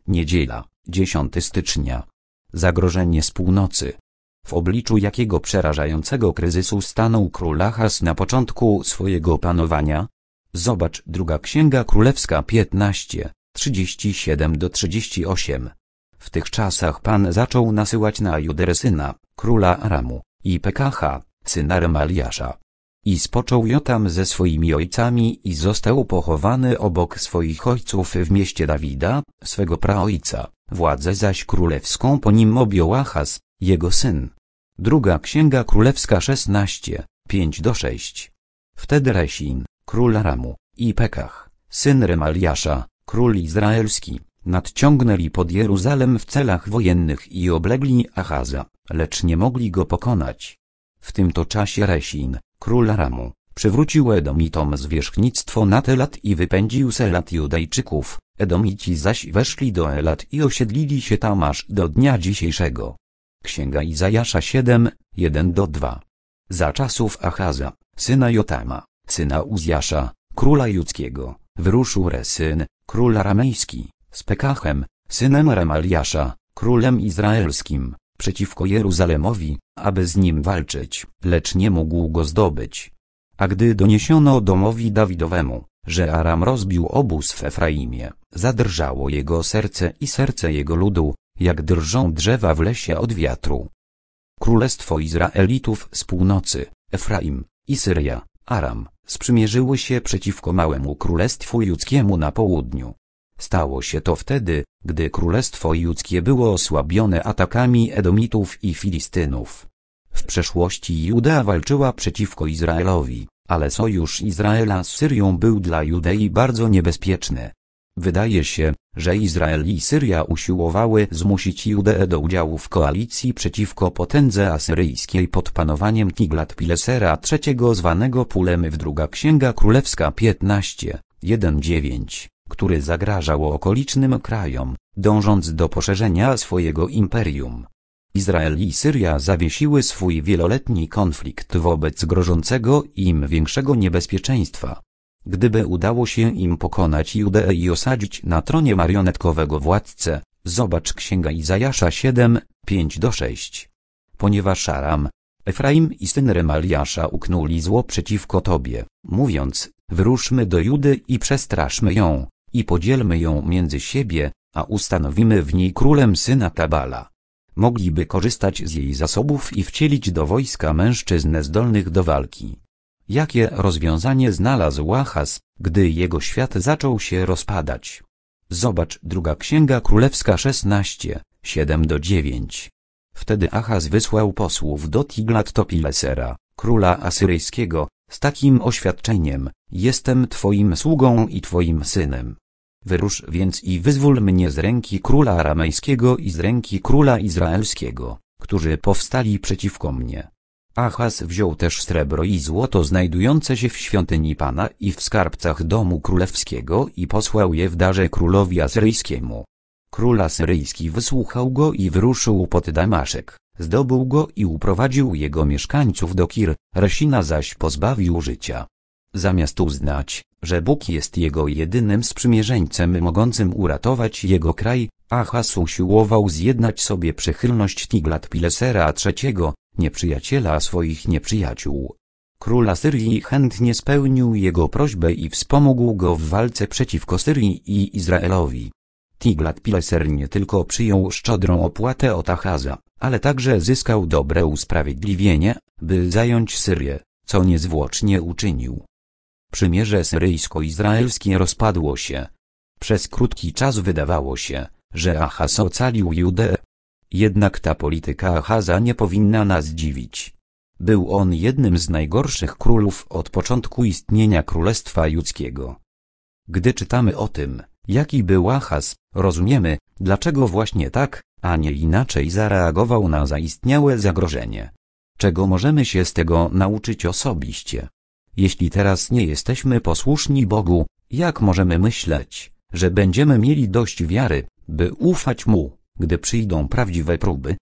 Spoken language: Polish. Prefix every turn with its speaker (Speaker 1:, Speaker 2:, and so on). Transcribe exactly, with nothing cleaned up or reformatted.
Speaker 1: Niedziela, dziesiątego stycznia. Zagrożenie z północy. W obliczu jakiego przerażającego kryzysu stanął król Ahaz na początku swojego panowania? Zobacz Druga Księga Królewska piętnaście, trzydzieści siedem do trzydziestu ośmiu. W tych czasach Pan zaczął nasyłać na Judę syna, króla Aramu, i Pekacha, syna Remaliasza. I spoczął Jotam ze swoimi ojcami i został pochowany obok swoich ojców w mieście Dawida, swego praojca. Władzę zaś królewską po nim objął Ahaz, jego syn. Druga Księga Królewska szesnaście, pięć do sześciu. Wtedy Resin, król Aramu, i Pekach, syn Remaliasza, król izraelski, nadciągnęli pod Jeruzalem w celach wojennych i oblegli Ahaza, lecz nie mogli go pokonać. W tym to czasie Resin, król Aramu, przywrócił Edomitom zwierzchnictwo nad Elat i wypędził z Elat Judejczyków, Edomici zaś weszli do Elat i osiedlili się tam aż do dnia dzisiejszego. Księga Izajasza siedem, jeden do dwustu. Za czasów Ahaza, syna Jotama, syna Uzjasza, króla judzkiego, wyruszył Resyn, król aramejski, z Pekachem, synem Remaliasza, królem izraelskim, przeciwko Jeruzalemowi, aby z nim walczyć, lecz nie mógł go zdobyć. A gdy doniesiono domowi Dawidowemu, że Aram rozbił obóz w Efraimie, zadrżało jego serce i serce jego ludu, jak drżą drzewa w lesie od wiatru. Królestwo Izraelitów z północy, Efraim i Syria, Aram, sprzymierzyły się przeciwko małemu królestwu judzkiemu na południu. Stało się to wtedy, gdy królestwo judzkie było osłabione atakami Edomitów i Filistynów. W przeszłości Juda walczyła przeciwko Izraelowi, ale sojusz Izraela z Syrią był dla Judei bardzo niebezpieczny. Wydaje się, że Izrael i Syria usiłowały zmusić Judeę do udziału w koalicji przeciwko potędze asyryjskiej pod panowaniem Tiglat-Pilesera trzeciego zwanego Pulemy w Druga Księga Królewska piętnaście, jeden do dziewięciu, który zagrażał okolicznym krajom, dążąc do poszerzenia swojego imperium. Izrael i Syria zawiesiły swój wieloletni konflikt wobec grożącego im większego niebezpieczeństwa. Gdyby udało się im pokonać Judeę i osadzić na tronie marionetkowego władcę, zobacz Księga Izajasza siedem, pięć do sześciu. Ponieważ Aram, Efraim i syn Remaliasza uknuli zło przeciwko Tobie, mówiąc, wyruszmy do Judy i przestraszmy ją, i podzielmy ją między siebie, a ustanowimy w niej królem syna Tabala. Mogliby korzystać z jej zasobów i wcielić do wojska mężczyzn zdolnych do walki. Jakie rozwiązanie znalazł Ahaz, gdy jego świat zaczął się rozpadać? Zobacz Druga Księga Królewska szesnaście, siedem do dziewięciu. Wtedy Ahaz wysłał posłów do Tiglat-Pilesera, króla asyryjskiego, z takim oświadczeniem: jestem twoim sługą i twoim synem. Wyrusz więc i wyzwól mnie z ręki króla aramejskiego i z ręki króla izraelskiego, którzy powstali przeciwko mnie. Ahaz wziął też srebro i złoto znajdujące się w świątyni Pana i w skarbcach domu królewskiego i posłał je w darze królowi asyryjskiemu. Król asyryjski wysłuchał go i wyruszył pod Damaszek, zdobył go i uprowadził jego mieszkańców do Kir, Resina zaś pozbawił życia. Zamiast uznać, że Bóg jest jego jedynym sprzymierzeńcem mogącym uratować jego kraj, Ahaz usiłował zjednać sobie przychylność Tiglat-Pilesera trzeciego, nieprzyjaciela swoich nieprzyjaciół. Król Asyrii chętnie spełnił jego prośbę i wspomógł go w walce przeciwko Syrii i Izraelowi. Tiglat-Pileser nie tylko przyjął szczodrą opłatę od Ahaza, ale także zyskał dobre usprawiedliwienie, by zająć Syrię, co niezwłocznie uczynił. Przymierze syryjsko-izraelskie rozpadło się. Przez krótki czas wydawało się, że Ahaz ocalił Judeę. Jednak ta polityka Ahaza nie powinna nas dziwić. Był on jednym z najgorszych królów od początku istnienia Królestwa Judzkiego. Gdy czytamy o tym, jaki był Ahaz, rozumiemy, dlaczego właśnie tak, a nie inaczej zareagował na zaistniałe zagrożenie. Czego możemy się z tego nauczyć osobiście? Jeśli teraz nie jesteśmy posłuszni Bogu, jak możemy myśleć, że będziemy mieli dość wiary, by ufać Mu, gdy przyjdą prawdziwe próby?